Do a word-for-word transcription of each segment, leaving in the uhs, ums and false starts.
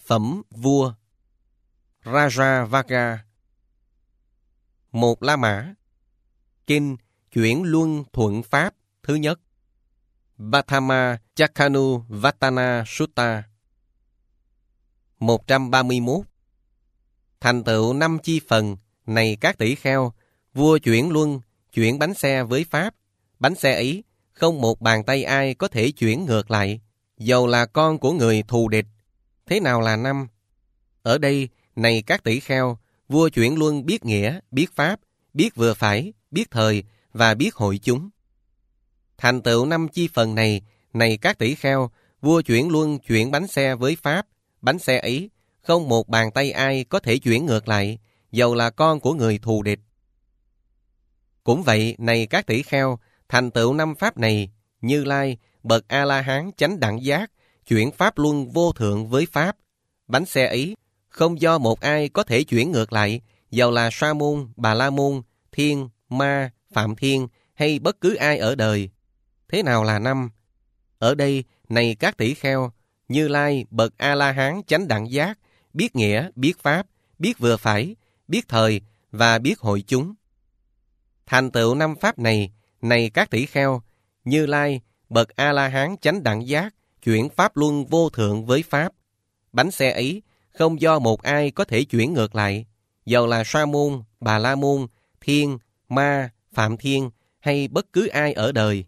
Phẩm vua Rajavaga. Một La Mã. Kinh Chuyển Luân Thuận Pháp thứ nhất. Bhatthama Chakkanu Vattana Sutta. một trăm ba mươi mốt. Thành tựu năm chi phần, này các tỷ kheo, vua chuyển luân, chuyển bánh xe với Pháp. Bánh xe ấy, không một bàn tay ai có thể chuyển ngược lại, dầu là con của người thù địch. Thế nào là năm? Ở đây, này các tỷ kheo, vua chuyển luân biết nghĩa, biết pháp, biết vừa phải, biết thời và biết hội chúng. Thành tựu năm chi phần này, này các tỷ kheo, vua chuyển luân chuyển bánh xe với Pháp. Bánh xe ấy, không một bàn tay ai có thể chuyển ngược lại, dầu là con của người thù địch. Cũng vậy, này các tỷ kheo, thành tựu năm pháp này, Như Lai, bậc A-la-hán chánh đẳng giác, chuyển pháp luân vô thượng với Pháp. Bánh xe ấy, không do một ai có thể chuyển ngược lại, dầu là Sa môn, Bà la môn, Thiên, Ma, Phạm Thiên hay bất cứ ai ở đời. Thế nào là năm? Ở đây, này các tỷ kheo, Như Lai, bậc A-la-hán chánh đẳng giác, biết nghĩa, biết pháp, biết vừa phải, biết thời và biết hội chúng. Thành tựu năm pháp này, này các tỷ kheo, Như Lai, bậc A-la-hán chánh đẳng giác, chuyển pháp luân vô thượng với Pháp. Bánh xe ấy, không do một ai có thể chuyển ngược lại, dầu là Sa môn, Bà la môn, Thiên, Ma, Phạm Thiên hay bất cứ ai ở đời.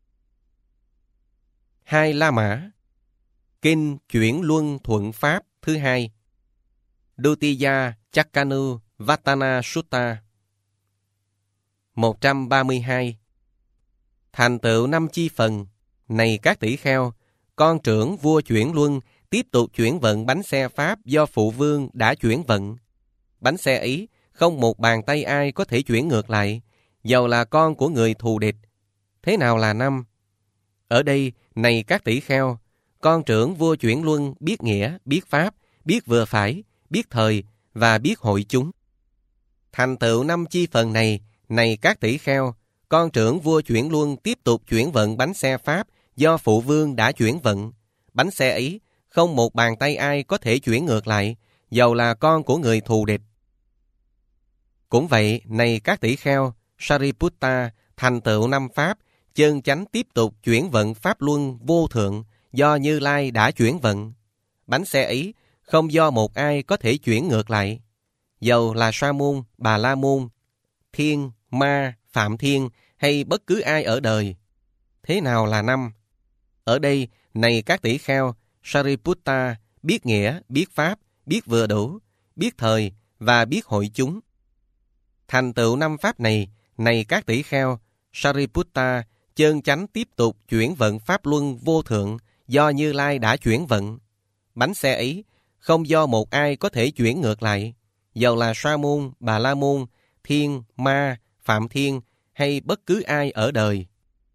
Hai La Mã. Kinh Chuyển Luân Thuận Pháp thứ hai. Dutiya Chakkanu Vattana Sutta. một trăm ba mươi hai. Thành tựu năm chi phần, này các tỷ kheo, con trưởng vua chuyển luân tiếp tục chuyển vận bánh xe Pháp do phụ vương đã chuyển vận. Bánh xe ấy, không một bàn tay ai có thể chuyển ngược lại, dầu là con của người thù địch. Thế nào là năm? Ở đây, này các tỷ kheo, con trưởng vua chuyển luân biết nghĩa, biết pháp, biết vừa phải, biết thời và biết hội chúng. Thành tựu năm chi phần này, này các tỷ kheo, con trưởng vua chuyển luân tiếp tục chuyển vận bánh xe Pháp do phụ vương đã chuyển vận. Bánh xe ấy, không một bàn tay ai có thể chuyển ngược lại, dầu là con của người thù địch. Cũng vậy, này các tỷ kheo, Sariputta thành tựu năm pháp, chân chánh tiếp tục chuyển vận pháp luân vô thượng do Như Lai đã chuyển vận. Bánh xe ấy, không do một ai có thể chuyển ngược lại, dầu là Sa môn, Bà la môn, Thiên, Ma, Phạm Thiên hay bất cứ ai ở đời. Thế nào là năm? Ở đây, này các tỷ kheo, Sariputta biết nghĩa, biết pháp, biết vừa đủ, biết thời và biết hội chúng. Thành tựu năm pháp này, này các tỷ kheo, Sariputta chân chánh tiếp tục chuyển vận pháp luân vô thượng do Như Lai đã chuyển vận. Bánh xe ấy, không do một ai có thể chuyển ngược lại, dầu là Sa môn, Bà la môn, Thiên, Ma, Phạm Thiên hay bất cứ ai ở đời.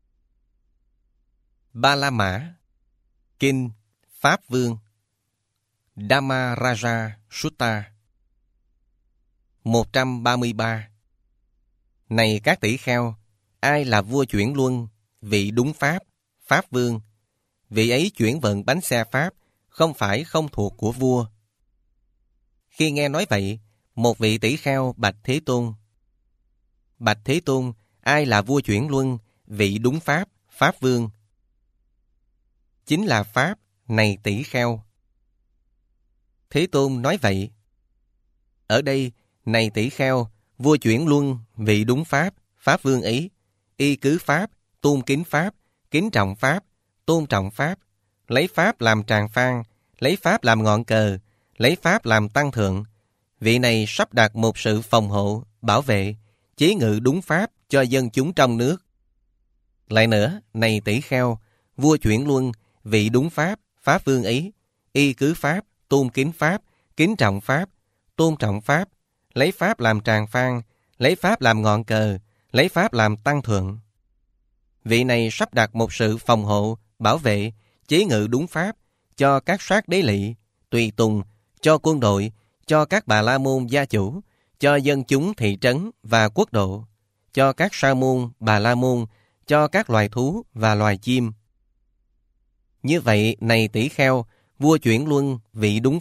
Ba La Mã. Kinh Pháp Vương. Dhammaraja Sutta. một trăm ba mươi ba. Này các tỷ kheo, ai là vua chuyển luân, vị đúng pháp, Pháp Vương? Vị ấy chuyển vận bánh xe Pháp, không phải không thuộc của vua. Khi nghe nói vậy, một vị tỷ kheo bạch Thế Tôn. Bạch Thế Tôn, ai là vua chuyển luân, vị đúng pháp, Pháp Vương? Chính là Pháp, này tỷ kheo. Thế Tôn nói vậy. Ở đây, này tỷ kheo, vua chuyển luân, vị đúng pháp, Pháp Vương ấy, y cứ pháp, tôn kính pháp, kính trọng pháp, tôn trọng pháp, lấy pháp làm tràng phan, lấy pháp làm ngọn cờ, lấy pháp làm tăng thượng. Vị này sắp đặt một sự phòng hộ, bảo vệ, chế ngự đúng pháp cho dân chúng trong nước. Lại nữa, này tỷ kheo, vua chuyển luân, vị đúng pháp, Pháp Vương ấy, y cứ pháp, tôn kính pháp, kính trọng pháp, tôn trọng pháp, lấy pháp làm tràng phan, lấy pháp làm ngọn cờ, lấy pháp làm tăng thượng. Vị này sắp đặt một sự phòng hộ, bảo vệ, chế ngự đúng pháp cho các sát đế lỵ, tùy tùng, cho quân đội, cho các Bà la môn gia chủ, cho dân chúng thị trấn và quốc độ, cho các Sa môn, Bà la môn, cho các loài thú và loài chim. Như vậy, này tỷ kheo, vua chuyển luân, vị đúng pháp,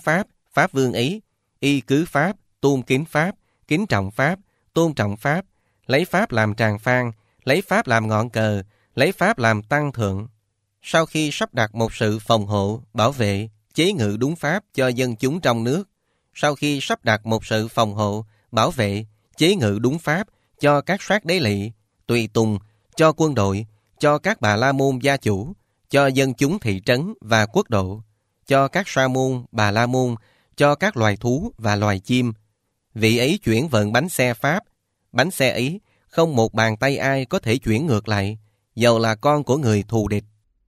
Pháp Vương ấy, y cứ Pháp, tôn kính Pháp, kính trọng Pháp, tôn trọng Pháp, lấy Pháp làm tràng phan, lấy Pháp làm ngọn cờ, lấy Pháp làm tăng thượng. Sau khi sắp đặt một sự phòng hộ, bảo vệ, chế ngự đúng Pháp cho dân chúng trong nước, sau khi sắp đặt một sự phòng hộ, bảo vệ, chế ngự đúng Pháp cho các sát đế lỵ, tùy tùng, cho quân đội, cho các bà la môn gia chủ, cho dân chúng thị trấn và quốc độ, cho các sa môn, bà la môn, cho các loài thú và loài chim. Vị ấy chuyển vận bánh xe Pháp. Bánh xe ấy, không một bàn tay ai có thể chuyển ngược lại, dầu là con của người thù địch.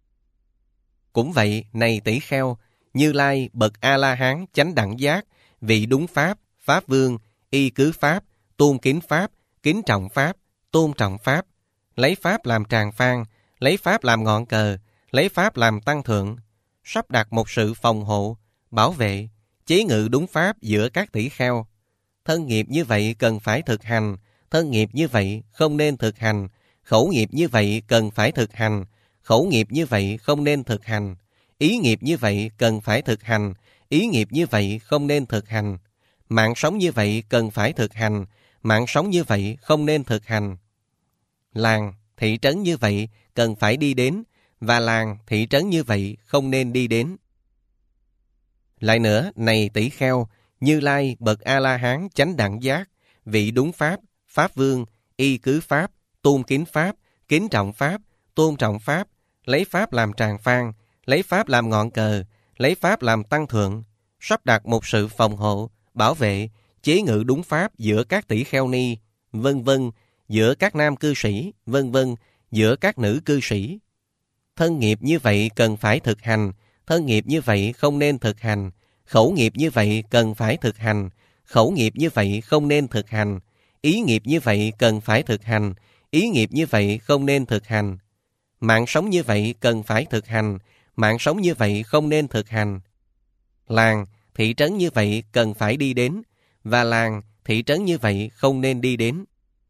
Cũng vậy, này tỷ kheo, Như Lai bậc A-la-hán chánh đẳng giác, vị đúng Pháp, Pháp Vương, y cứ Pháp, tôn kính Pháp, kính trọng Pháp, tôn trọng Pháp, lấy Pháp làm tràng phan, lấy Pháp làm ngọn cờ, lấy Pháp làm tăng thượng, sắp đặt một sự phòng hộ, bảo vệ, chế ngự đúng Pháp giữa các tỷ kheo. Thân nghiệp như vậy cần phải thực hành, thân nghiệp như vậy không nên thực hành, khẩu nghiệp như vậy cần phải thực hành, khẩu nghiệp như vậy không nên thực hành, ý nghiệp như vậy cần phải thực hành, ý nghiệp như vậy không nên thực hành, mạng sống như vậy cần phải thực hành, mạng sống như vậy không nên thực hành. Làng, thị trấn như vậy cần phải đi đến, và làng, thị trấn như vậy không nên đi đến. Lại nữa, này tỷ kheo, Như Lai bậc A-la-hán chánh đẳng giác, vị đúng Pháp, Pháp Vương, y cứ Pháp, tôn kính Pháp, kính trọng Pháp, tôn trọng Pháp, lấy Pháp làm tràng phan, lấy Pháp làm ngọn cờ, lấy Pháp làm tăng thượng, sắp đặt một sự phòng hộ, bảo vệ, chế ngự đúng Pháp giữa các tỷ kheo ni, vân vân, giữa các nam cư sĩ, vân vân, giữa các nữ cư sĩ. Thân nghiệp như vậy cần phải thực hành, thân nghiệp như vậy không nên thực hành, khẩu nghiệp như vậy cần phải thực hành, khẩu nghiệp như vậy không nên thực hành, ý nghiệp như vậy cần phải thực hành, ý nghiệp như vậy không nên thực hành. Mạng sống như vậy cần phải thực hành, mạng sống như vậy không nên thực hành. Làng, thị trấn như vậy cần phải đi đến, và làng, thị trấn như vậy không nên đi đến.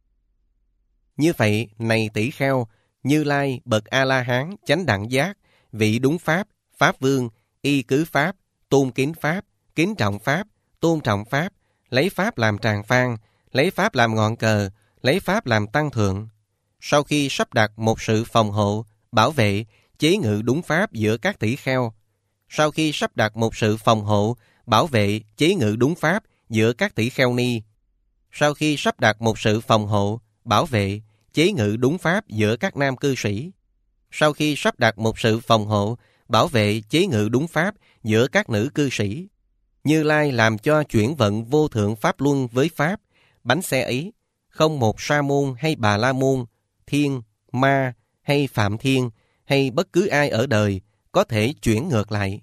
Như vậy, này tỷ kheo, Như Lai bậc A-la-hán chánh đẳng giác, vị đúng Pháp, Pháp Vương, y cứ Pháp, tôn kính Pháp, kính trọng Pháp, tôn trọng Pháp, lấy Pháp làm tràng phan, lấy Pháp làm ngọn cờ, lấy Pháp làm tăng thượng. Sau khi sắp đặt một sự phòng hộ, bảo vệ, chế ngự đúng Pháp giữa các tỷ kheo, sau khi sắp đặt một sự phòng hộ, bảo vệ, chế ngự đúng Pháp giữa các tỷ kheo ni, sau khi sắp đặt một sự phòng hộ, bảo vệ, chế ngự đúng Pháp giữa các nam cư sĩ, sau khi sắp đặt một sự phòng hộ, bảo vệ, chế ngự đúng Pháp giữa các nữ cư sĩ, Như Lai làm cho chuyển vận vô thượng Pháp luân với Pháp, bánh xe ấy, không một sa môn hay bà la môn, thiên, ma hay phạm thiên hay bất cứ ai ở đời có thể chuyển ngược lại.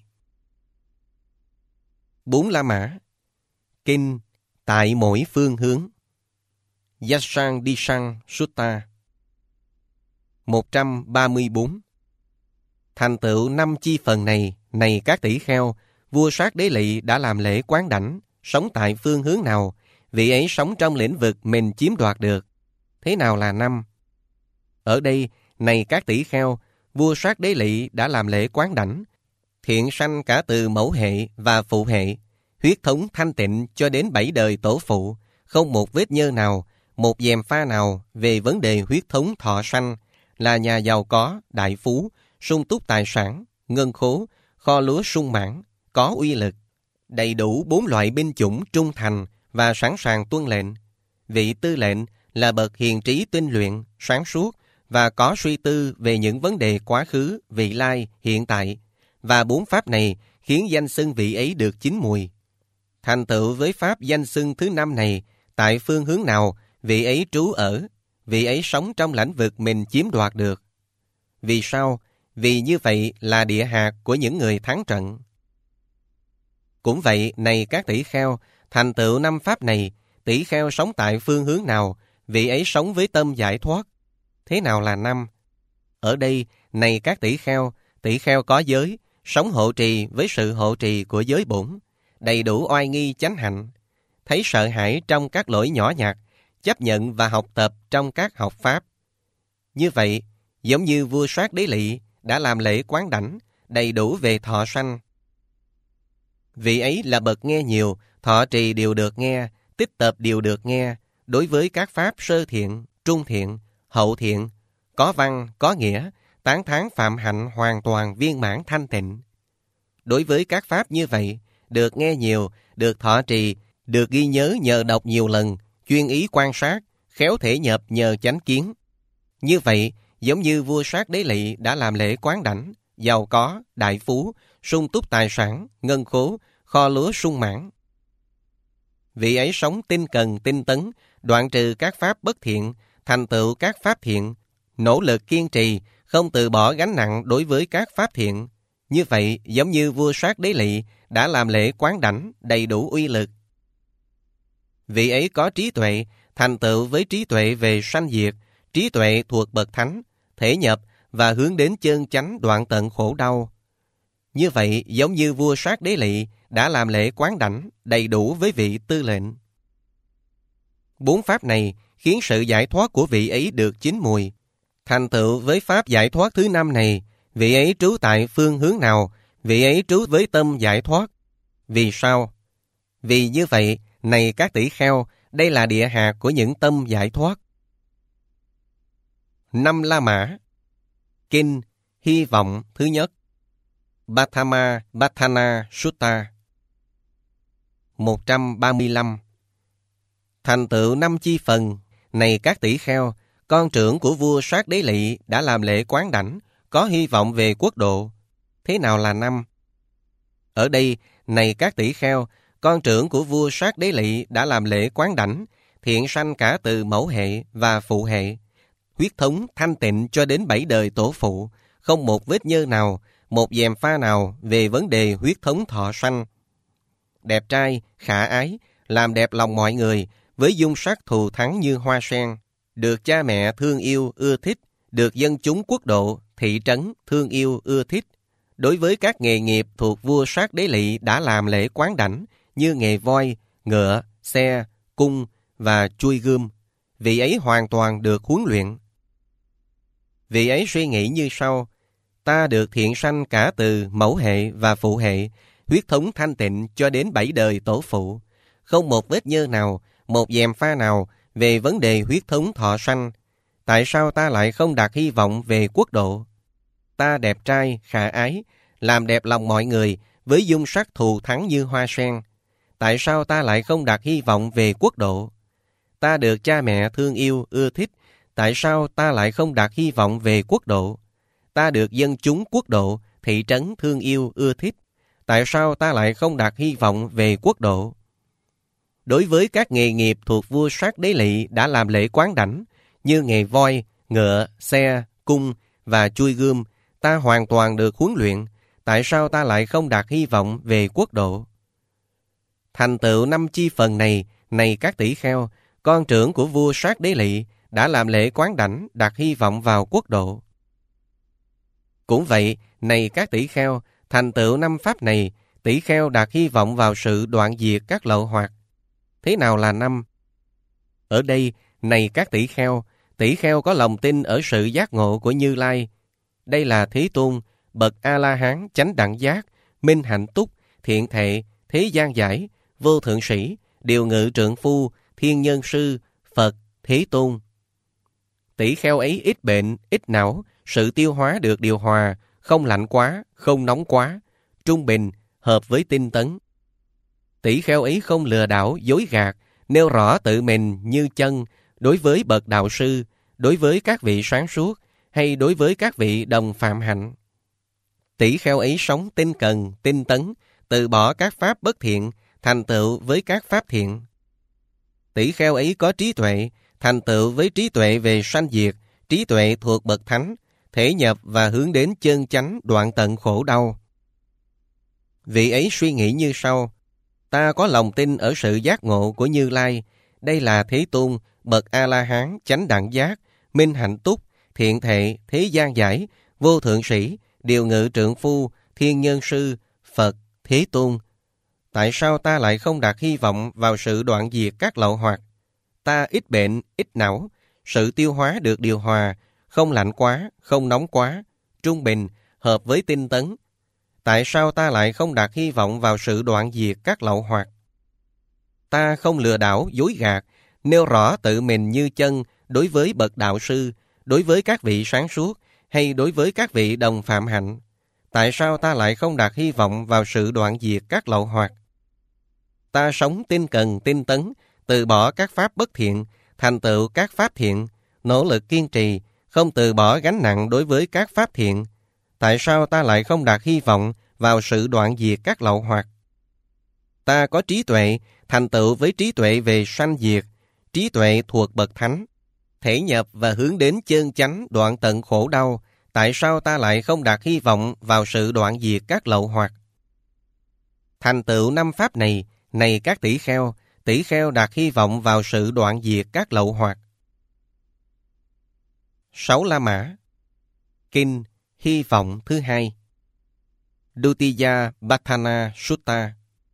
Bốn La Mã. Kinh tại mỗi phương hướng. Yasang Disang Sutta. một trăm ba mươi bốn. Thành tựu năm chi phần này, này các tỷ kheo, vua Sát Đế Lỵ đã làm lễ quán đảnh, sống tại phương hướng nào, vị ấy sống trong lĩnh vực mình chiếm đoạt được. Thế nào là năm? Ở đây, này các tỷ kheo, vua Sát Đế Lỵ đã làm lễ quán đảnh, thiện sanh cả từ mẫu hệ và phụ hệ, huyết thống thanh tịnh cho đến bảy đời tổ phụ, không một vết nhơ nào, một gièm pha nào về vấn đề huyết thống thọ sanh, là nhà giàu có, đại phú, sung túc tài sản, ngân khố, kho lúa sung mãn, có uy lực, đầy đủ bốn loại binh chủng trung thành và sẵn sàng tuân lệnh. Vị tư lệnh là bậc hiền trí tinh luyện, sáng suốt và có suy tư về những vấn đề quá khứ, vị lai, hiện tại, và bốn pháp này khiến danh xưng vị ấy được chín mùi. Thành tựu với pháp danh xưng thứ năm này, tại phương hướng nào vị ấy trú ở, vị ấy sống trong lãnh vực mình chiếm đoạt được. Vì sao? Vì như vậy là địa hạt của những người thắng trận. Cũng vậy, này các tỷ kheo, thành tựu năm pháp này, tỷ kheo sống tại phương hướng nào, vị ấy sống với tâm giải thoát. Thế nào là năm? Ở đây, này các tỷ kheo, tỷ kheo có giới, sống hộ trì với sự hộ trì của giới bổn, đầy đủ oai nghi chánh hạnh, thấy sợ hãi trong các lỗi nhỏ nhặt, chấp nhận và học tập trong các học pháp. Như vậy, giống như vua Sát Đế Lỵ đã làm lễ quán đảnh, đầy đủ về thọ sanh. Vị ấy là bậc nghe nhiều, thọ trì điều được nghe, tích tập điều được nghe, đối với các pháp sơ thiện, trung thiện, hậu thiện, có văn, có nghĩa, tán thán phạm hạnh hoàn toàn viên mãn thanh tịnh. Đối với các pháp như vậy, được nghe nhiều, được thọ trì, được ghi nhớ nhờ đọc nhiều lần, chuyên ý quan sát, khéo thể nhập nhờ chánh kiến. Như vậy, giống như vua Sát Đế Lỵ đã làm lễ quán đảnh, giàu có, đại phú, sung túc tài sản, ngân khố, kho lúa sung mãn. Vị ấy sống tinh cần tinh tấn, đoạn trừ các pháp bất thiện, thành tựu các pháp thiện, nỗ lực kiên trì, không từ bỏ gánh nặng đối với các pháp thiện. Như vậy, giống như vua Sát Đế Lỵ đã làm lễ quán đảnh, đầy đủ uy lực. Vị ấy có trí tuệ, thành tựu với trí tuệ về sanh diệt, trí tuệ thuộc bậc thánh, thể nhập và hướng đến chân chánh đoạn tận khổ đau. Như vậy, giống như vua Sát Đế Lỵ đã làm lễ quán đảnh, đầy đủ với vị tư lệnh. Bốn pháp này khiến sự giải thoát của vị ấy được chín mùi. Thành tựu với pháp giải thoát thứ năm này, vị ấy trú tại phương hướng nào? Vị ấy trú với tâm giải thoát. Vì sao? Vì như vậy, này các tỷ kheo, đây là địa hạt của những tâm giải thoát. Năm La Mã. Kinh Hy vọng thứ nhất. Bhattama Bhatthana Sutta. một trăm ba mươi lăm. Thành tựu năm chi phần, này các tỷ kheo, con trưởng của vua Sát Đế Lỵ đã làm lễ quán đảnh, có hy vọng về quốc độ. Thế nào là năm? Ở đây, này các tỷ kheo, con trưởng của vua Sát Đế Lỵ đã làm lễ quán đảnh, thiện sanh cả từ mẫu hệ và phụ hệ, huyết thống thanh tịnh cho đến bảy đời tổ phụ, không một vết nhơ nào, một gièm pha nào về vấn đề huyết thống thọ sanh. Đẹp trai, khả ái, làm đẹp lòng mọi người, với dung sắc thù thắng như hoa sen, được cha mẹ thương yêu ưa thích, được dân chúng quốc độ, thị trấn thương yêu ưa thích. Đối với các nghề nghiệp thuộc vua Sát Đế Lỵ đã làm lễ quán đảnh, như nghề voi, ngựa, xe, cung và chui gươm, vị ấy hoàn toàn được huấn luyện. Vị ấy suy nghĩ như sau: ta được thiện sanh cả từ mẫu hệ và phụ hệ, huyết thống thanh tịnh cho đến bảy đời tổ phụ, không một vết nhơ nào, một gièm pha nào về vấn đề huyết thống thọ sanh. Tại sao ta lại không đặt hy vọng về quốc độ? Ta đẹp trai, khả ái, làm đẹp lòng mọi người, với dung sắc thù thắng như hoa sen. Tại sao ta lại không đặt hy vọng về quốc độ? Ta được cha mẹ thương yêu ưa thích. Tại sao ta lại không đặt hy vọng về quốc độ? Ta được dân chúng quốc độ, thị trấn thương yêu ưa thích. Tại sao ta lại không đặt hy vọng về quốc độ? Đối với các nghề nghiệp thuộc vua Sát Đế Lỵ đã làm lễ quán đảnh, như nghề voi, ngựa, xe, cung và chui gươm, ta hoàn toàn được huấn luyện. Tại sao ta lại không đặt hy vọng về quốc độ? Thành tựu năm chi phần này, này các tỷ kheo, con trưởng của vua Sát Đế Lỵ đã làm lễ quán đảnh, đặt hy vọng vào quốc độ. Cũng vậy, này các tỷ kheo, thành tựu năm pháp này, tỷ kheo đặt hy vọng vào sự đoạn diệt các lậu hoặc. Thế nào là năm? Ở đây, này các tỷ kheo, tỷ kheo có lòng tin ở sự giác ngộ của Như Lai. Đây là Thế Tôn, bậc A-la-hán chánh đẳng giác, minh hạnh túc, thiện thệ, thế gian giải, vô thượng sĩ, điều ngự trượng phu, thiên nhân sư, Phật, Thế Tôn. Tỷ kheo ấy ít bệnh, ít não, sự tiêu hóa được điều hòa, không lạnh quá, không nóng quá, trung bình, hợp với tinh tấn. Tỷ kheo ấy không lừa đảo, dối gạt, nêu rõ tự mình như chân, đối với bậc đạo sư, đối với các vị sáng suốt, hay đối với các vị đồng phạm hạnh. Tỷ kheo ấy sống tinh cần, tinh tấn, từ bỏ các pháp bất thiện, thành tựu với các pháp thiện. Tỷ kheo ấy có trí tuệ, thành tựu với trí tuệ về sanh diệt, trí tuệ thuộc bậc thánh, thể nhập và hướng đến chân chánh đoạn tận khổ đau. Vị ấy suy nghĩ như sau: ta có lòng tin ở sự giác ngộ của Như Lai. Đây là Thế Tôn, bậc A-la-hán chánh đẳng giác, minh hạnh túc, thiện thệ, thế gian giải, vô thượng sĩ, điều ngự trượng phu, thiên nhân sư, Phật, Thế Tôn. Tại sao ta lại không đặt hy vọng vào sự đoạn diệt các lậu hoặc? Ta ít bệnh, ít não, sự tiêu hóa được điều hòa, không lạnh quá, không nóng quá, trung bình, hợp với tinh tấn. tại sao ta lại không đặt hy vọng vào sự đoạn diệt các lậu hoặc? Ta không lừa đảo, dối gạt, nêu rõ tự mình như chân đối với bậc đạo sư, đối với các vị sáng suốt, hay đối với các vị đồng phạm hạnh. Tại sao ta lại không đặt hy vọng vào sự đoạn diệt các lậu hoặc? Ta sống tinh cần, tinh tấn, từ bỏ các pháp bất thiện, thành tựu các pháp thiện, nỗ lực kiên trì, không từ bỏ gánh nặng đối với các pháp thiện. Tại sao ta lại không đặt hy vọng vào sự đoạn diệt các lậu hoặc? Ta có trí tuệ, thành tựu với trí tuệ về sanh diệt, trí tuệ thuộc bậc thánh, thể nhập và hướng đến chân chánh đoạn tận khổ đau. Tại sao ta lại không đặt hy vọng vào sự đoạn diệt các lậu hoặc? Thành tựu năm pháp này, này các tỷ kheo, tỷ kheo đặt hy vọng vào sự đoạn diệt các lậu hoặc. Sáu La Mã. Kinh Hy vọng thứ hai. Dutiya Bhatthana Sutta.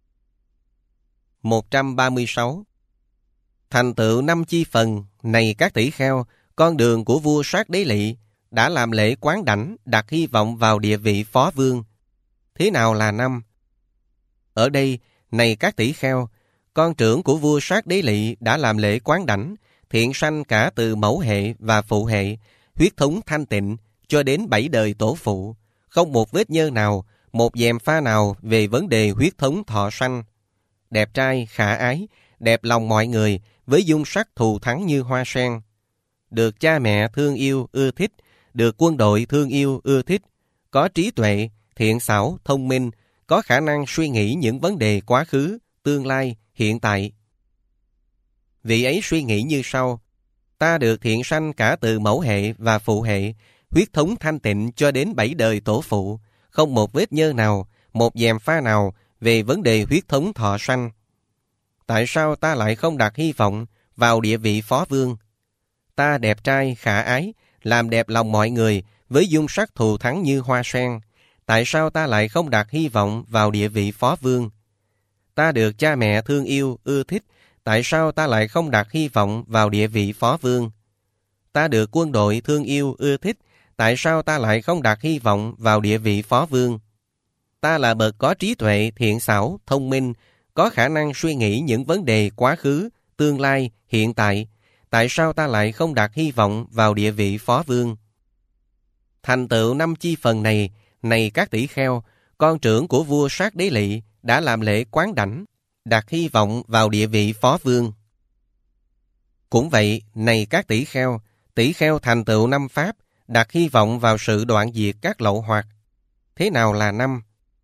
một trăm ba mươi sáu. Thành tựu năm chi phần, này các tỷ kheo, con đường của vua Sát Đế Lị đã làm lễ quán đảnh, đặt hy vọng vào địa vị phó vương. Thế nào là năm? Ở đây, này các tỷ kheo, con trưởng của vua Sát Đế Lị đã làm lễ quán đảnh, thiện sanh cả từ mẫu hệ và phụ hệ, huyết thống thanh tịnh, cho đến bảy đời tổ phụ, không một vết nhơ nào, một dèm pha nào về vấn đề huyết thống thọ sanh. Đẹp trai, khả ái, đẹp lòng mọi người, với dung sắc thù thắng như hoa sen. Được cha mẹ thương yêu, ưa thích, được quân đội thương yêu, ưa thích, có trí tuệ, thiện xảo, thông minh, có khả năng suy nghĩ những vấn đề quá khứ, tương lai, hiện tại. Vị ấy suy nghĩ như sau: ta được thiện sanh cả từ mẫu hệ và phụ hệ, huyết thống thanh tịnh cho đến bảy đời tổ phụ, không một vết nhơ nào, một dèm pha nào về vấn đề huyết thống thọ sanh. Tại sao ta lại không đặt hy vọng vào địa vị phó vương? Ta đẹp trai, khả ái, làm đẹp lòng mọi người, với dung sắc thù thắng như hoa sen. Tại sao ta lại không đặt hy vọng vào địa vị phó vương? Ta được cha mẹ thương yêu, ưa thích. Tại sao ta lại không đặt hy vọng vào địa vị phó vương? Ta được quân đội thương yêu, ưa thích. Tại sao ta lại không đặt hy vọng vào địa vị phó vương? Ta là bậc có trí tuệ, thiện xảo, thông minh, có khả năng suy nghĩ những vấn đề quá khứ, tương lai, hiện tại. Tại sao ta lại không đặt hy vọng vào địa vị phó vương? Thành tựu năm chi phần này, này các tỷ kheo, con trưởng của vua Sát Đế Lị đã làm lễ quán đảnh, đặt hy vọng vào địa vị phó vương. Cũng vậy, này các tỷ kheo, tỷ kheo thành tựu năm pháp, đặt hy vọng vào sự đoạn diệt các lậu hoặc. Thế nào là năm?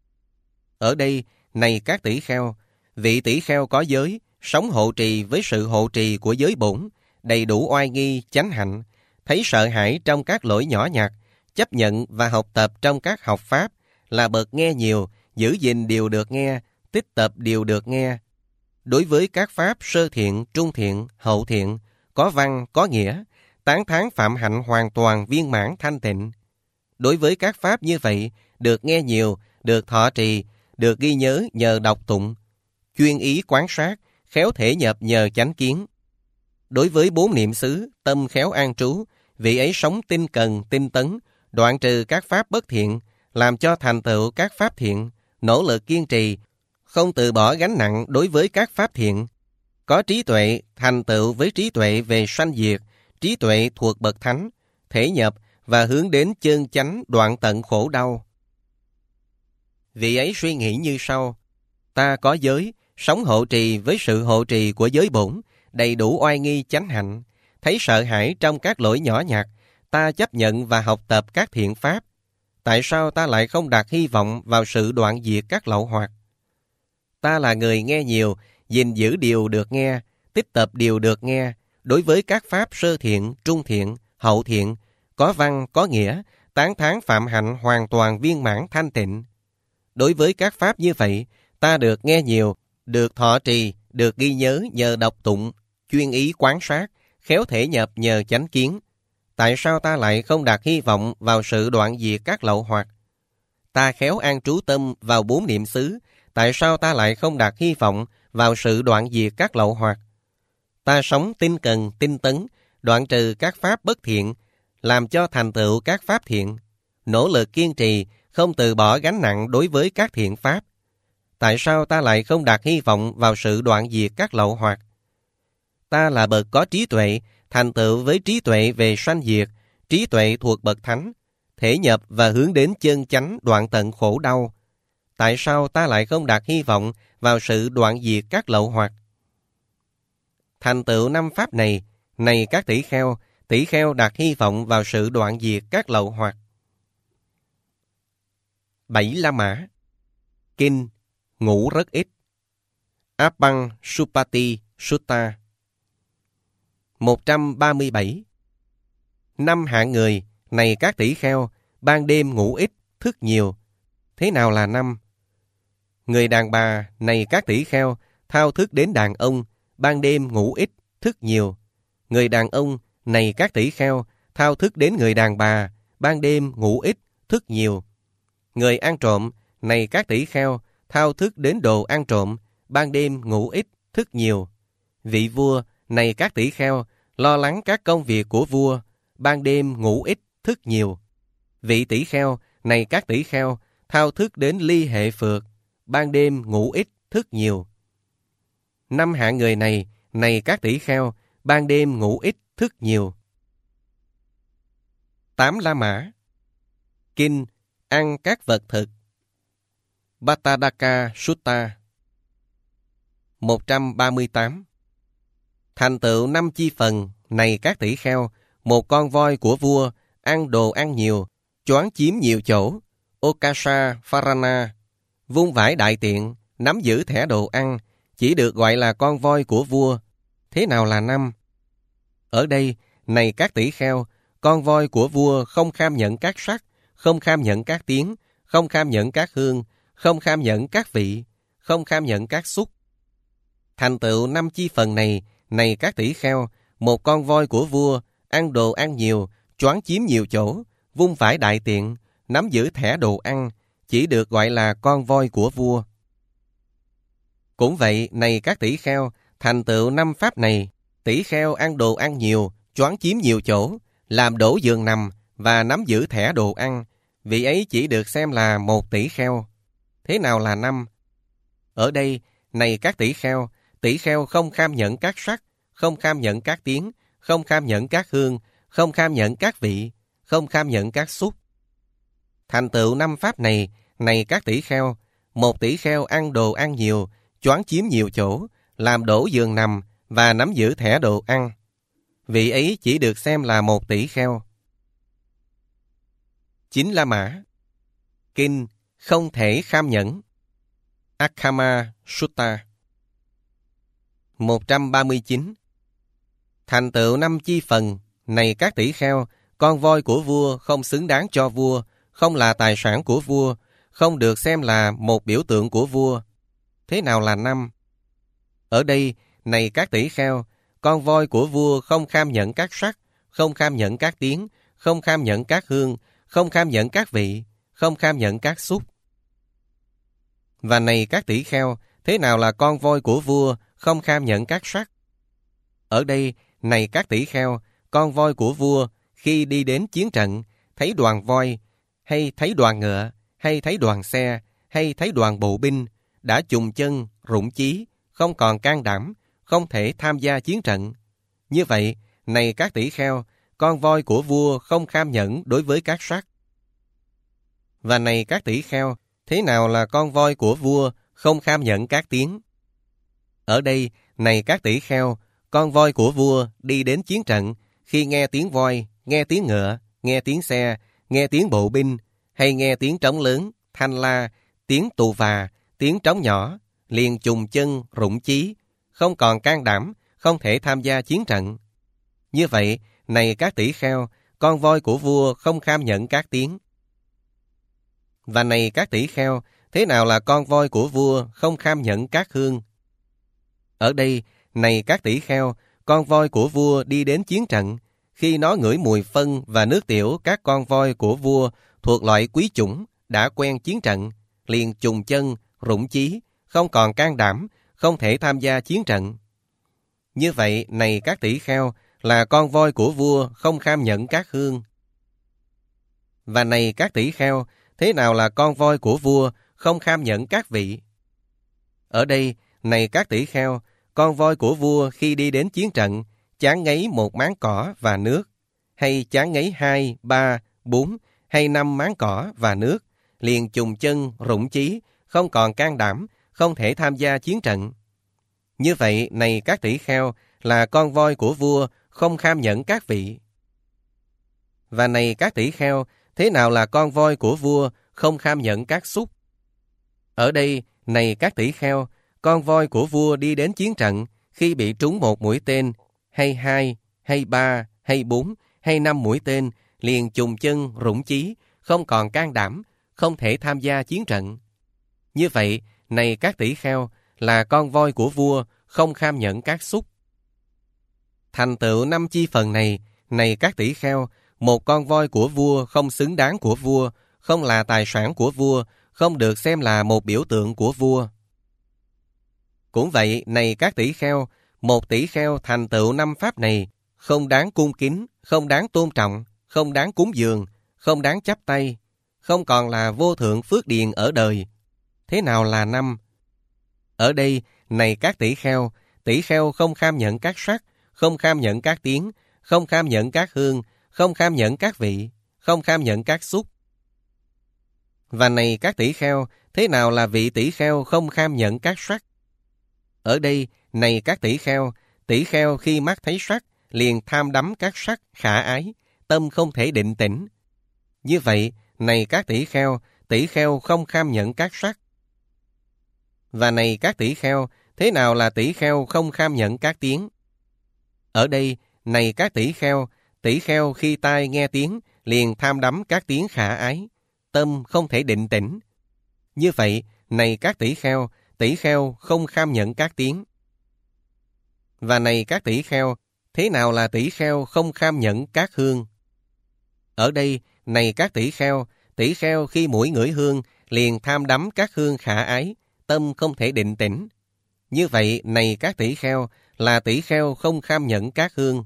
Ở đây, này các tỷ kheo, vị tỷ kheo có giới, sống hộ trì với sự hộ trì của giới bổn, đầy đủ oai nghi, chánh hạnh, thấy sợ hãi trong các lỗi nhỏ nhặt, chấp nhận và học tập trong các học pháp, là bậc nghe nhiều, giữ gìn điều được nghe, tích tập điều được nghe. Đối với các pháp sơ thiện, trung thiện, hậu thiện, có văn, có nghĩa, tán thán phạm hạnh hoàn toàn viên mãn thanh tịnh. Đối với các pháp như vậy, được nghe nhiều, được thọ trì, được ghi nhớ nhờ đọc tụng, chuyên ý quán sát, khéo thể nhập nhờ chánh kiến. Đối với bốn niệm xứ, tâm khéo an trú, vị ấy sống tinh cần, tinh tấn, đoạn trừ các pháp bất thiện, làm cho thành tựu các pháp thiện, nỗ lực kiên trì, không từ bỏ gánh nặng đối với các pháp thiện. Có trí tuệ, thành tựu với trí tuệ về sanh diệt, trí tuệ thuộc bậc thánh, thể nhập và hướng đến chân chánh đoạn tận khổ đau. Vị ấy suy nghĩ như sau: ta có giới, sống hộ trì với sự hộ trì của giới bổn, đầy đủ oai nghi chánh hạnh, thấy sợ hãi trong các lỗi nhỏ nhặt, ta chấp nhận và học tập các thiện pháp. Tại sao ta lại không đặt hy vọng vào sự đoạn diệt các lậu hoặc? Ta là người nghe nhiều, gìn giữ điều được nghe, tích tập điều được nghe, đối với các pháp sơ thiện, trung thiện, hậu thiện, có văn, có nghĩa, tán thán phạm hạnh hoàn toàn viên mãn thanh tịnh. Đối với các pháp như vậy, ta được nghe nhiều, được thọ trì, được ghi nhớ nhờ đọc tụng, chuyên ý quán sát, khéo thể nhập nhờ chánh kiến. Tại sao ta lại không đặt hy vọng vào sự đoạn diệt các lậu hoặc? Ta khéo an trú tâm vào bốn niệm xứ, tại sao ta lại không đặt hy vọng vào sự đoạn diệt các lậu hoặc? Ta sống tinh cần, tinh tấn, đoạn trừ các pháp bất thiện, làm cho thành tựu các pháp thiện, nỗ lực kiên trì, không từ bỏ gánh nặng đối với các thiện pháp, tại sao ta lại không đặt hy vọng vào sự đoạn diệt các lậu hoặc? Ta là bậc có trí tuệ, thành tựu với trí tuệ về sanh diệt, trí tuệ thuộc bậc thánh, thể nhập và hướng đến chân chánh đoạn tận khổ đau. Tại sao ta lại không đặt hy vọng vào sự đoạn diệt các lậu hoặc? Thành tựu năm pháp này, này các tỷ kheo, tỷ kheo đặt hy vọng vào sự đoạn diệt các lậu hoặc. Bảy La Mã. Kinh ngủ rất ít. Abang Supati Sutta. một trăm ba mươi bảy. Năm hạng người, này các tỷ kheo, ban đêm ngủ ít, thức nhiều. Thế nào là năm? Người đàn bà, này các tỷ kheo, thao thức đến đàn ông, ban đêm ngủ ít, thức nhiều. Người đàn ông, này các tỷ kheo, thao thức đến người đàn bà, ban đêm ngủ ít, thức nhiều. Người ăn trộm, này các tỷ kheo, thao thức đến đồ ăn trộm, ban đêm ngủ ít, thức nhiều. Vị vua, này các tỷ kheo, lo lắng các công việc của vua, ban đêm ngủ ít, thức nhiều. Vị tỷ kheo, này các tỷ kheo, thao thức đến ly hệ phược, ban đêm ngủ ít, thức nhiều. Năm hạng người này, này các tỷ kheo, ban đêm ngủ ít, thức nhiều. Tám La Mã. Kinh ăn các vật thực. Bhattadaka Sutta. một trăm ba mươi tám. Thành tựu năm chi phần, này các tỷ kheo, một con voi của vua, ăn đồ ăn nhiều, choán chiếm nhiều chỗ, Okasa Pharana, vung vãi đại tiện, nắm giữ thẻ đồ ăn, chỉ được gọi là con voi của vua. Thế nào là năm? Ở đây, này các tỷ kheo, con voi của vua không kham nhận các sắc, không kham nhận các tiếng, không kham nhận các hương, không kham nhận các vị, không kham nhận các xúc. Thành tựu năm chi phần này, này các tỷ kheo, một con voi của vua, ăn đồ ăn nhiều, choán chiếm nhiều chỗ, vung vãi đại tiện, nắm giữ thẻ đồ ăn, chỉ được gọi là con voi của vua. Cũng vậy, này các tỷ kheo, thành tựu năm pháp này, tỷ kheo ăn đồ ăn nhiều, choán chiếm nhiều chỗ, làm đổ giường nằm và nắm giữ thẻ đồ ăn, vị ấy chỉ được xem là một tỷ kheo. Thế nào là năm? Ở đây, này các tỷ kheo, tỷ kheo không kham nhẫn các sắc, không kham nhẫn các tiếng, không kham nhẫn các hương, không kham nhẫn các vị, không kham nhẫn các xúc. Thành tựu năm pháp này, này các tỷ kheo, một tỷ kheo ăn đồ ăn nhiều, choán chiếm nhiều chỗ, làm đổ giường nằm và nắm giữ thẻ đồ ăn, vị ấy chỉ được xem là một tỷ kheo. Chín La Mã. Kinh không thể kham nhẫn. Akama Sutta. một trăm ba mươi chín. Thành tựu năm chi phần, này các tỷ kheo, con voi của vua không xứng đáng cho vua, không là tài sản của vua, không được xem là một biểu tượng của vua. Thế nào là năm? Ở đây, này các tỷ kheo, con voi của vua không kham nhẫn các sắc, không kham nhẫn các tiếng, không kham nhẫn các hương, không kham nhẫn các vị, không kham nhẫn các xúc. Và này các tỷ kheo, thế nào là con voi của vua không kham nhẫn các sắc? Ở đây, này các tỷ kheo, con voi của vua khi đi đến chiến trận, thấy đoàn voi, hay thấy đoàn ngựa, hay thấy đoàn xe, hay thấy đoàn bộ binh, đã chùng chân, rụng chí, không còn can đảm, không thể tham gia chiến trận. Như vậy, này các tỷ kheo, con voi của vua không kham nhẫn đối với các sắc. Và này các tỷ kheo, thế nào là con voi của vua không kham nhẫn các tiếng? Ở đây, này các tỷ kheo, con voi của vua đi đến chiến trận, khi nghe tiếng voi, nghe tiếng ngựa, nghe tiếng xe, nghe tiếng bộ binh, hay nghe tiếng trống lớn, thanh la, tiếng tù và, tiếng trống nhỏ, liền chùng chân, rụng chí, không còn can đảm, không thể tham gia chiến trận. Như vậy, này các tỷ kheo, con voi của vua không kham nhẫn các tiếng. Và này các tỷ kheo, thế nào là con voi của vua không kham nhẫn các hương? Ở đây, này các tỷ kheo, con voi của vua đi đến chiến trận, khi nó ngửi mùi phân và nước tiểu các con voi của vua thuộc loại quý chủng đã quen chiến trận, liền chùng chân, rụng chí, không còn can đảm, không thể tham gia chiến trận. Như vậy, này các tỷ kheo, là con voi của vua không kham nhẫn các hương. Và này các tỷ kheo, thế nào là con voi của vua không kham nhẫn các vị? Ở đây, này các tỷ kheo, con voi của vua khi đi đến chiến trận, chán ngấy một máng cỏ và nước, hay chán ngấy hai, ba, bốn, hay năm máng cỏ và nước, liền chùng chân, rụng chí, không còn can đảm, không thể tham gia chiến trận. Như vậy, này các tỷ kheo, là con voi của vua không kham nhẫn các vị. Và này các tỷ kheo, thế nào là con voi của vua không kham nhẫn các súc? Ở đây, này các tỷ kheo, con voi của vua đi đến chiến trận, khi bị trúng một mũi tên, hay hai, hay ba, hay bốn, hay năm mũi tên, liền chùng chân, rụng chí, không còn can đảm, không thể tham gia chiến trận. Như vậy, này các tỷ kheo, là con voi của vua không kham nhẫn các súc. Thành tựu năm chi phần này, này các tỷ kheo, một con voi của vua không xứng đáng của vua, không là tài sản của vua, không được xem là một biểu tượng của vua. Cũng vậy, này các tỷ kheo, một tỷ kheo thành tựu năm pháp này, không đáng cung kính, không đáng tôn trọng, không đáng cúng dường, không đáng chắp tay, không còn là vô thượng phước điền ở đời. Thế nào là năm? Ở đây, này các tỷ kheo, tỷ kheo không kham nhẫn các sắc, không kham nhẫn các tiếng, không kham nhẫn các hương, không kham nhẫn các vị, không kham nhẫn các xúc. Và này các tỷ kheo, thế nào là vị tỷ kheo không kham nhẫn các sắc? Ở đây, này các tỷ kheo, tỷ kheo khi mắt thấy sắc, liền tham đắm các sắc khả ái, tâm không thể định tĩnh. Như vậy, này các tỷ kheo, tỷ kheo không kham nhẫn các sắc. Và này các tỷ kheo, thế nào là tỷ kheo không kham nhẫn các tiếng? Ở đây, này các tỷ kheo, tỷ kheo khi tai nghe tiếng, liền tham đắm các tiếng khả ái, tâm không thể định tĩnh. Như vậy, này các tỷ kheo, tỷ kheo không kham nhẫn các tiếng. Và này các tỷ kheo, thế nào là tỷ kheo không kham nhẫn các hương? Ở đây, này các tỷ kheo, tỷ kheo khi mũi ngửi hương, liền tham đắm các hương khả ái, tâm không thể định tĩnh. Như vậy, này các tỷ kheo, là tỷ kheo không kham nhẫn các hương.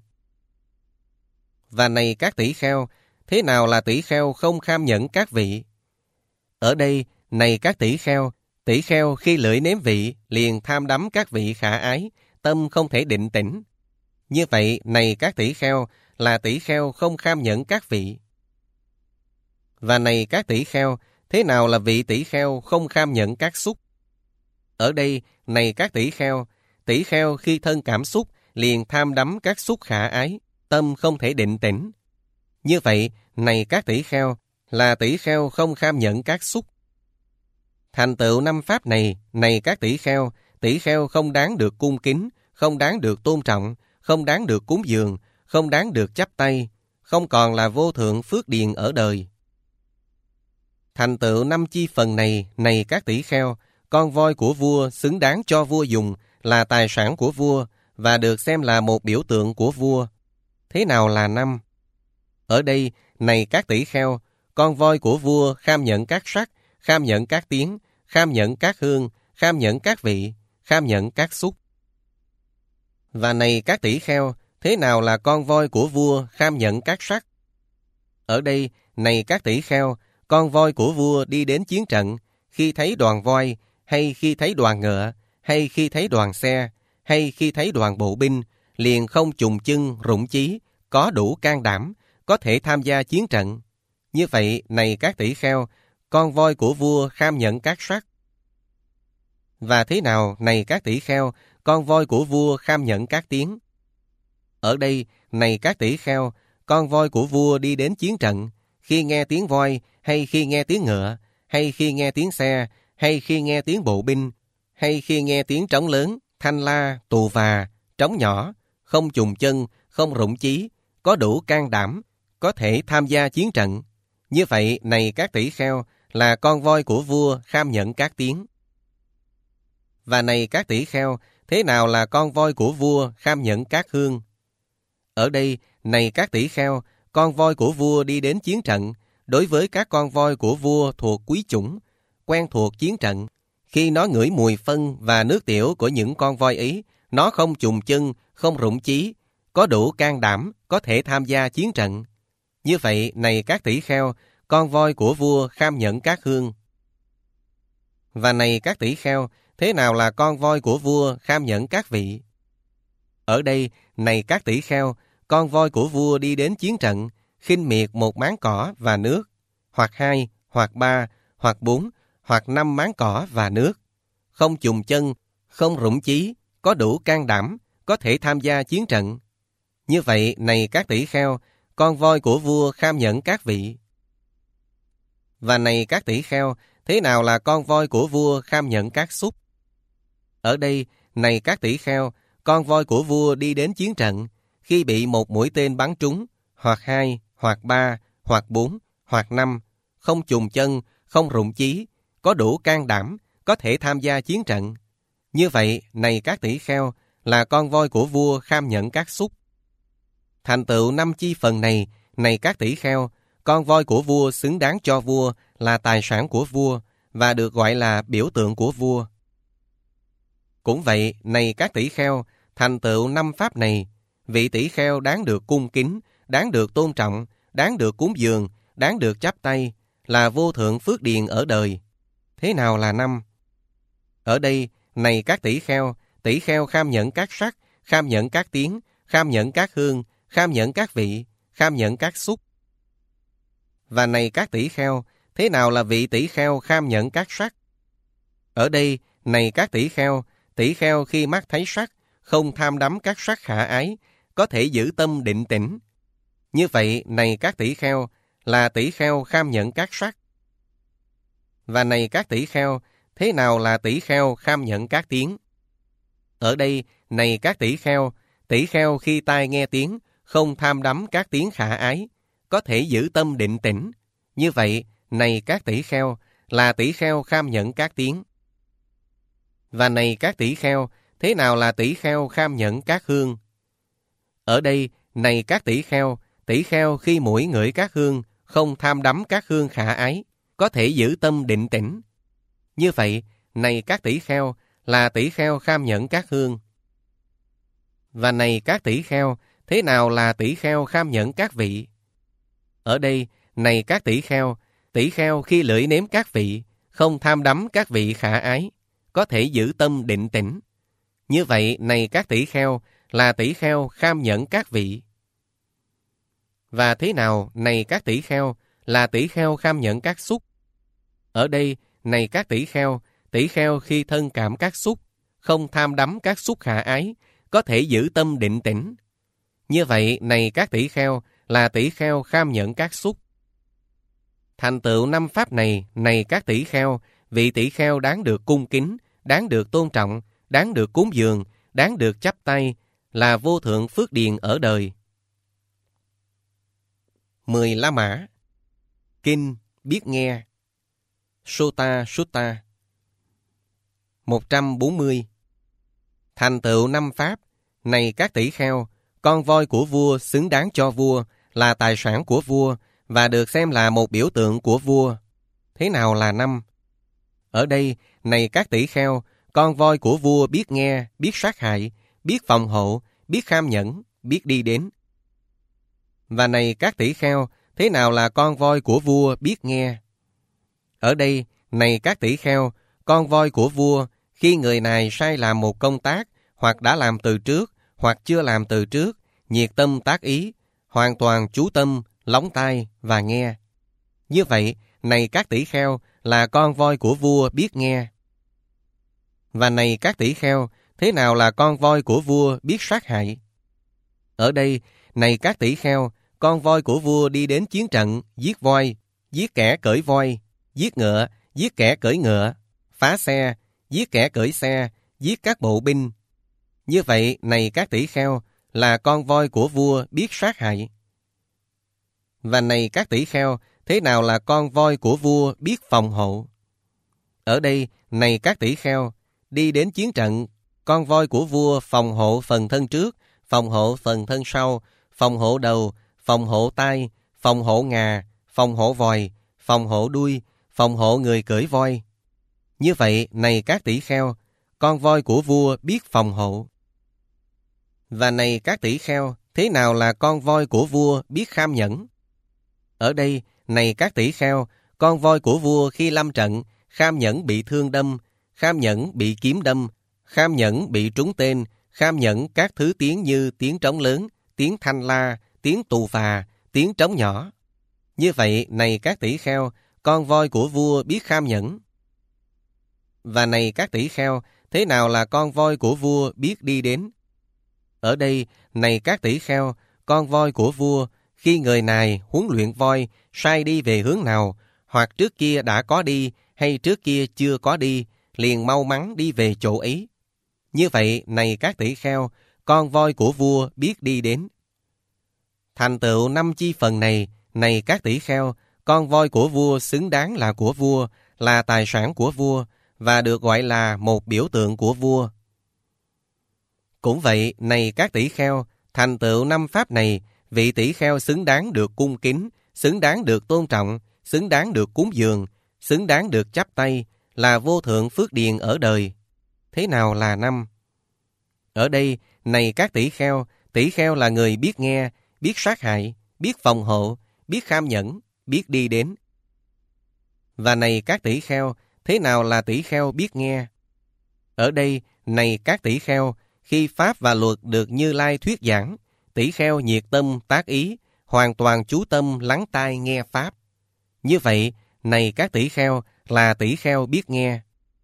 Và này các tỷ kheo, thế nào là tỷ kheo không kham nhẫn các vị? Ở đây, này các tỷ kheo, tỷ kheo khi lưỡi nếm vị, liền tham đắm các vị khả ái, tâm không thể định tĩnh. Như vậy, này các tỷ kheo, là tỷ kheo không kham nhẫn các vị. Và này các tỷ kheo, thế nào là vị tỷ kheo không kham nhẫn các xúc? Ở đây, này các tỷ kheo, tỷ kheo khi thân cảm xúc, liền tham đắm các xúc khả ái, tâm không thể định tĩnh. Như vậy, này các tỷ kheo, là tỷ kheo không kham nhẫn các xúc. Thành tựu năm pháp này, này các tỷ kheo, tỷ kheo không đáng được cung kính, không đáng được tôn trọng, không đáng được cúng dường, không đáng được chắp tay, không còn là vô thượng phước điền ở đời. Thành tựu năm chi phần này, này các tỷ kheo, con voi của vua xứng đáng cho vua dùng, là tài sản của vua, và được xem là một biểu tượng của vua. Thế nào là năm? Ở đây, này các tỷ kheo, con voi của vua kham nhẫn các sắc, kham nhẫn các tiếng, kham nhẫn các hương, kham nhẫn các vị, kham nhẫn các xúc. Và này các tỷ kheo, thế nào là con voi của vua kham nhẫn các sắc? Ở đây, này các tỷ kheo, con voi của vua đi đến chiến trận, khi thấy đoàn voi, hay khi thấy đoàn ngựa, hay khi thấy đoàn xe, hay khi thấy đoàn bộ binh, liền không chùng chân, rụng chí, có đủ can đảm, có thể tham gia chiến trận. Như vậy, này các tỷ kheo, con voi của vua kham nhẫn các sắc. Và thế nào, này các tỷ kheo, con voi của vua kham nhẫn các tiếng? Ở đây, này các tỷ kheo, con voi của vua đi đến chiến trận, khi nghe tiếng voi, hay khi nghe tiếng ngựa, hay khi nghe tiếng xe, hay khi nghe tiếng bộ binh, hay khi nghe tiếng trống lớn, thanh la, tù và, trống nhỏ, không chùng chân, không rụng chí, có đủ can đảm, có thể tham gia chiến trận. Như vậy, này các tỷ kheo, là con voi của vua kham nhẫn các tiếng. Và này các tỷ kheo, thế nào là con voi của vua kham nhẫn các hương? Ở đây, này các tỷ kheo, con voi của vua đi đến chiến trận, đối với các con voi của vua thuộc quý chủng, quen thuộc chiến trận, khi nó ngửi mùi phân và nước tiểu của những con voi ấy, nó không chùng chân, không rụng chí, có đủ can đảm, có thể tham gia chiến trận. Như vậy, này các tỷ kheo, con voi của vua kham nhẫn các hương. Và này các tỷ kheo, thế nào là con voi của vua kham nhẫn các vị? Ở đây, này các tỷ kheo, con voi của vua đi đến chiến trận, khinh miệt một máng cỏ và nước, hoặc hai, hoặc ba, hoặc bốn, hoặc năm máng cỏ và nước. Không chùng chân, không rủng chí, có đủ can đảm, có thể tham gia chiến trận. Như vậy, này các tỷ kheo, con voi của vua kham nhẫn các vị. Và này các tỷ kheo, thế nào là con voi của vua kham nhẫn các súc? Ở đây, này các tỷ kheo, con voi của vua đi đến chiến trận, khi bị một mũi tên bắn trúng, hoặc hai, hoặc ba, hoặc bốn, hoặc năm, không chùng chân, không rụng chí, có đủ can đảm, có thể tham gia chiến trận. Như vậy, này các tỷ kheo, là con voi của vua kham nhẫn các súc. Thành tựu năm chi phần này, này các tỷ kheo, con voi của vua xứng đáng cho vua, là tài sản của vua, và được gọi là biểu tượng của vua. Cũng vậy, này các tỷ kheo, thành tựu năm pháp này, vị tỷ kheo đáng được cung kính, đáng được tôn trọng, đáng được cúng dường, đáng được chắp tay, là vô thượng phước điền ở đời. Thế nào là năm? Ở đây, này các tỷ kheo, tỷ kheo kham nhẫn các sắc, kham nhẫn các tiếng, kham nhẫn các hương, kham nhẫn các vị, kham nhẫn các xúc. Và này các tỷ kheo, thế nào là vị tỷ kheo kham nhẫn các sắc? Ở đây, này các tỷ kheo, tỷ kheo khi mắt thấy sắc, không tham đắm các sắc khả ái, có thể giữ tâm định tĩnh. Như vậy, này các tỷ kheo, là tỷ kheo kham nhẫn các sắc. Và này các tỷ kheo, thế nào là tỷ kheo kham nhẫn các tiếng? Ở đây, này các tỷ kheo, tỷ kheo khi tai nghe tiếng, không tham đắm các tiếng khả ái, có thể giữ tâm định tĩnh. Như vậy, này các tỷ kheo, là tỷ kheo kham nhẫn các tiếng. Và này các tỷ kheo, thế nào là tỷ kheo kham nhẫn các hương? Ở đây, này các tỷ kheo, tỷ kheo khi mũi ngửi các hương, không tham đắm các hương khả ái, có thể giữ tâm định tĩnh. Như vậy, này các tỷ kheo, là tỷ kheo kham nhẫn các hương. Và này các tỷ kheo, thế nào là tỷ kheo kham nhẫn các vị? Ở đây, này các tỷ kheo, tỷ kheo khi lưỡi nếm các vị, không tham đắm các vị khả ái, có thể giữ tâm định tĩnh. Như vậy, này các tỷ kheo, là tỷ kheo kham nhẫn các vị. Và thế nào, này các tỷ kheo, là tỷ kheo kham nhẫn các xúc? Ở đây, này các tỷ kheo, tỷ kheo khi thân cảm các xúc, không tham đắm các xúc khả ái, có thể giữ tâm định tĩnh. Như vậy, này các tỷ kheo, là tỷ kheo kham nhẫn các xúc. Thành tựu năm pháp này, này các tỷ kheo, vị tỷ kheo đáng được cung kính, đáng được tôn trọng, đáng được cúng dường, đáng được chắp tay, là vô thượng phước điền ở đời. Mười La Mã. Kinh biết nghe. Sota Sutta. một trăm bốn mươi. Thành tựu năm pháp, này các tỷ kheo, con voi của vua xứng đáng cho vua, là tài sản của vua, và được xem là một biểu tượng của vua. Thế nào là năm? Ở đây, này các tỷ kheo, con voi của vua biết nghe, biết sát hại, biết phòng hộ, biết kham nhẫn, biết đi đến. Và này các tỷ kheo, thế nào là con voi của vua biết nghe? Ở đây, này các tỷ kheo, con voi của vua, khi người này sai làm một công tác, hoặc đã làm từ trước, hoặc chưa làm từ trước, nhiệt tâm tác ý, hoàn toàn chú tâm, lóng tai và nghe. Như vậy, này các tỷ kheo, là con voi của vua biết nghe. Và này các tỷ kheo, thế nào là con voi của vua biết sát hại? Ở đây, này các tỷ kheo, con voi của vua đi đến chiến trận, giết voi, giết kẻ cưỡi voi, giết ngựa, giết kẻ cưỡi ngựa, phá xe, giết kẻ cưỡi xe, giết các bộ binh. Như vậy, này các tỷ kheo, là con voi của vua biết sát hại. Và này các tỷ kheo, thế nào là con voi của vua biết phòng hộ? Ở đây, này các tỷ kheo, đi đến chiến trận, con voi của vua phòng hộ phần thân trước, phòng hộ phần thân sau, phòng hộ đầu, phòng hộ tai, phòng hộ ngà, phòng hộ vòi, phòng hộ đuôi, phòng hộ người cưỡi voi. Như vậy, này các tỷ kheo, con voi của vua biết phòng hộ. Và này các tỷ kheo, thế nào là con voi của vua biết kham nhẫn? Ở đây, này các tỷ kheo, con voi của vua khi lâm trận, Kham Nhẫn bị thương đâm, Kham Nhẫn bị kiếm đâm, Kham Nhẫn bị trúng tên, Kham Nhẫn các thứ tiếng như tiếng trống lớn, tiếng thanh la, tiếng tù phà, tiếng trống nhỏ. Như vậy, này các tỷ kheo, con voi của vua biết Kham Nhẫn. Và này các tỷ kheo, thế nào là con voi của vua biết đi đến? Ở đây, này các tỷ kheo, con voi của vua, khi người này huấn luyện voi sai đi về hướng nào, hoặc trước kia đã có đi, hay trước kia chưa có đi, liền mau mắn đi về chỗ ấy. Như vậy, này các tỷ kheo, con voi của vua biết đi đến. Thành tựu năm chi phần này, này các tỷ kheo, con voi của vua xứng đáng là của vua, là tài sản của vua, và được gọi là một biểu tượng của vua. Cũng vậy, này các tỷ kheo, thành tựu năm pháp này, vị tỷ kheo xứng đáng được cung kính, xứng đáng được tôn trọng, xứng đáng được cúng dường, xứng đáng được chắp tay, là vô thượng phước điền ở đời. Thế nào là năm? Ở đây, này các tỷ kheo, tỷ kheo là người biết nghe, biết sát hại, biết phòng hộ, biết kham nhẫn, biết đi đến. Và này các tỷ kheo, thế nào là tỷ kheo biết nghe? Ở đây, này các tỷ kheo, khi pháp và luật được Như Lai thuyết giảng, tỷ kheo nhiệt tâm tác ý, hoàn toàn chú tâm lắng tai nghe pháp. Như vậy, này các tỷ kheo, là tỷ kheo biết nghe.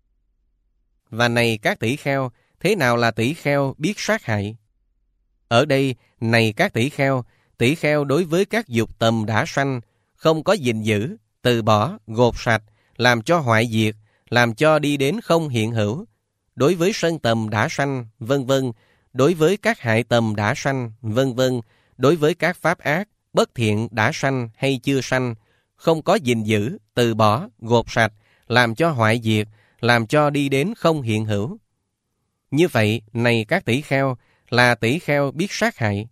Và này các tỷ kheo, thế nào là tỷ kheo biết sát hại? Ở đây, này các tỷ kheo, tỷ kheo đối với các dục tầm đã sanh, không có gìn giữ, từ bỏ, gột sạch, làm cho hoại diệt, làm cho đi đến không hiện hữu. Đối với sân tầm đã sanh, vân vân, đối với các hại tầm đã sanh, vân vân, đối với các pháp ác, bất thiện đã sanh hay chưa sanh, không có gìn giữ, từ bỏ, gột sạch, làm cho hoại diệt, làm cho đi đến không hiện hữu. Như vậy, này các tỷ kheo, là tỷ kheo biết sát hại.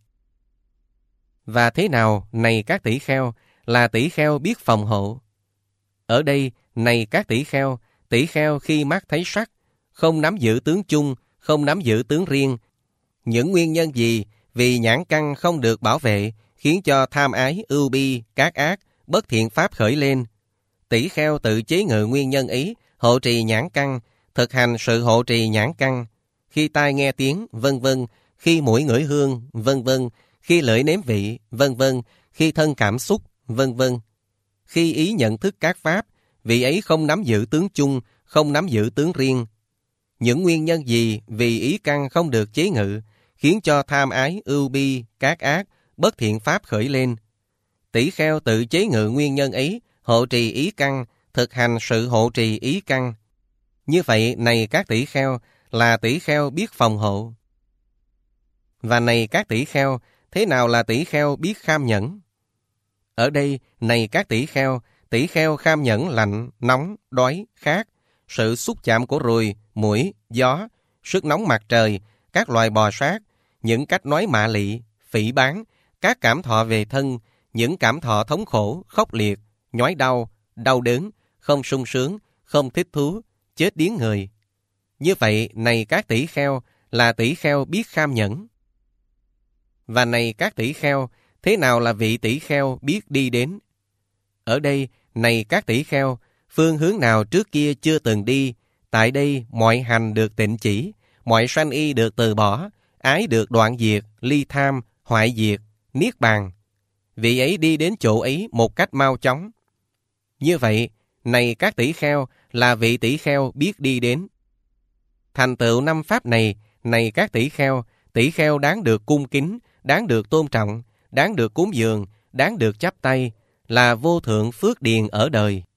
Và thế nào, này các tỷ kheo, là tỷ kheo biết phòng hộ? Ở đây, này các tỷ kheo, tỷ kheo khi mắt thấy sắc, không nắm giữ tướng chung, không nắm giữ tướng riêng. Những nguyên nhân gì vì nhãn căn không được bảo vệ, khiến cho tham ái, ưu bi, các ác, bất thiện pháp khởi lên? Tỷ kheo tự chế ngự nguyên nhân ấy, hộ trì nhãn căn, thực hành sự hộ trì nhãn căn. Khi tai nghe tiếng, vân vân, khi mũi ngửi hương, vân vân, khi lưỡi nếm vị, vân vân, khi thân cảm xúc, vân vân. Khi ý nhận thức các pháp, vị ấy không nắm giữ tướng chung, không nắm giữ tướng riêng. Những nguyên nhân gì vì ý căn không được chế ngự, khiến cho tham ái, ưu bi, các ác, bất thiện pháp khởi lên? Tỷ kheo tự chế ngự nguyên nhân ấy, hộ trì ý căn, thực hành sự hộ trì ý căn. Như vậy, này các tỷ kheo, là tỷ kheo biết phòng hộ. Và này các tỷ kheo, thế nào là tỷ kheo biết kham nhẫn? Ở đây, này các tỷ kheo, tỷ kheo kham nhẫn lạnh, nóng, đói, khát, sự xúc chạm của ruồi, muỗi, gió, sức nóng mặt trời, các loài bò sát, những cách nói mạ lị, phỉ báng, các cảm thọ về thân, những cảm thọ thống khổ, khốc liệt, nhói đau, đau đớn, không sung sướng, không thích thú, chết điếng người. Như vậy, này các tỷ kheo, là tỷ kheo biết kham nhẫn. Và này các tỷ kheo, thế nào là vị tỷ kheo biết đi đến? Ở đây, này các tỷ kheo, phương hướng nào trước kia chưa từng đi, tại đây mọi hành được tịnh chỉ, mọi sanh y được từ bỏ, ái được đoạn diệt, ly tham, hoại diệt, niết bàn. Vị ấy đi đến chỗ ấy một cách mau chóng. Như vậy, này các tỷ kheo, là vị tỷ kheo biết đi đến. Thành tựu năm pháp này, này các tỷ kheo, tỷ kheo đáng được cung kính, đáng được tôn trọng, đáng được cúng dường, đáng được chắp tay, là vô thượng phước điền ở đời.